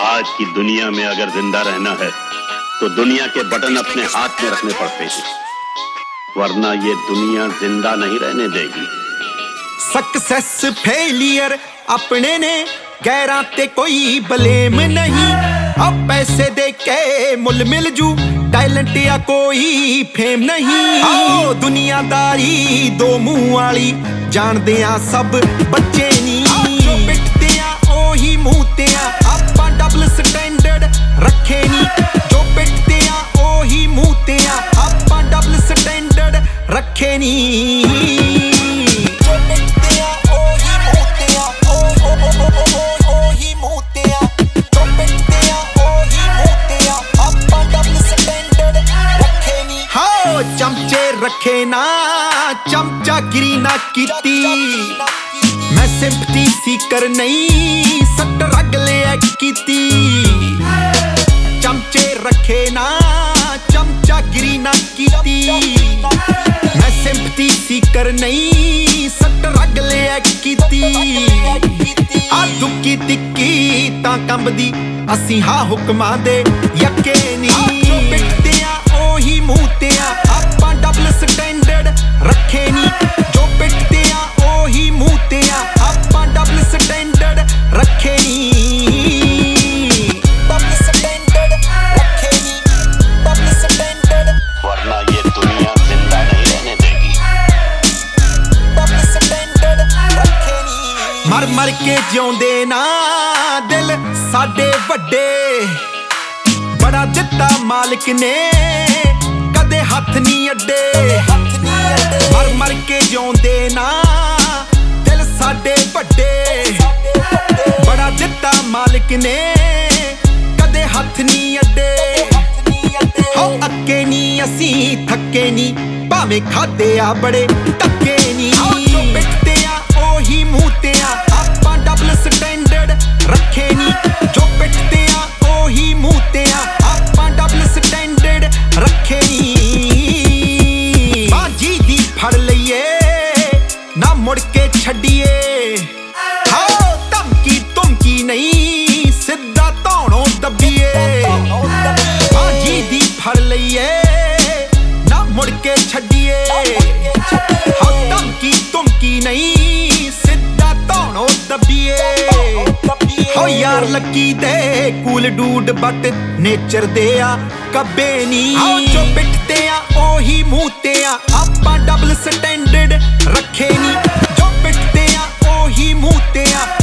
आज की दुनिया में अगर जिंदा रहना है तो दुनिया के बटन अपने हाथ में रखने पड़ते हैं, वरना ये दुनिया जिंदा नहीं रहने देगी। सक्सेस फेलियर अपने ने, गैरां ते कोई ब्लेम नहीं। अब पैसे दे के मुल मिल जू, टैलेंट या कोई फेम नहीं। आओ दुनियादारी दो मुंह वाली, जानदे आ सब बच्चे नी। जो पिटते आ ओही मूते आ, आपां डबल स्टैंडर्ड रखे नी। जो पिटते आ ओही मूते आ, आपां डबल स्टैंडर्ड रखे नी। चमचे रखे ना, चमचागिरी ना कीती। मैं सिंपथी सीकर नहीं, सट्टर अगले कीती। चमचे रखे ना, चमचागिरी ना कीती। मैं सिंपथी सीकर नहीं, सट्टर अगले कीती। आ दुक्की तिक्की तां कंबदी, असी हा हुक्मां दे यके नी। पिटते आ ओही मूते आ, आपां डबल स्टैंडर्ड रखे नी। जो पिटते आ ओही मूते आ, आपां डबल स्टैंडर्ड रखे नी। डबल स्टैंडर्ड रखे नी, डबल स्टैंडर्ड, वरना ये दुनिया जिंदा नहीं रहने देगी। डबल स्टैंडर्ड रखे नी। मर मर के जिउंदे ना दिल साडे वड्डे, बड़ा दिता मालिक ने कदे हथ नहीं अड्डे। मर मर के जिउंदे ना दिल साडे वड्डे, बड़ा दिता मालिक ने कदे हथ नहीं अड्डे। हो अक्के नी असी थके नी, भावें खादे आ बड़े धक्के नी। जो पिटते आ ओही मूते आ, आपां डबल स्टैंडर्ड रखे नी। जो पिटते आ ओही मूते आ, आपां डबल स्टैंडर्ड रखे नी। बाजी दी फड़ लईए ना मुड़ के छड्डिए। हाँ धमकी तुमकी नहीं, सिद्धा धौणों दब्बीए। बाजी दी फड़ लईए ना मुड़ के छड्डिए। हाँ धमकी तुमकी नहीं, सिद्धा धौणों दब्बीए। हो यार लकी दे कूल डूड बट नेचर दे आ कब्बे नी। जो पिटते आ ओही मूते आ, आपां डबल स्टैंडर्ड रखे नी। जो पिटते आ ओही मूते आ,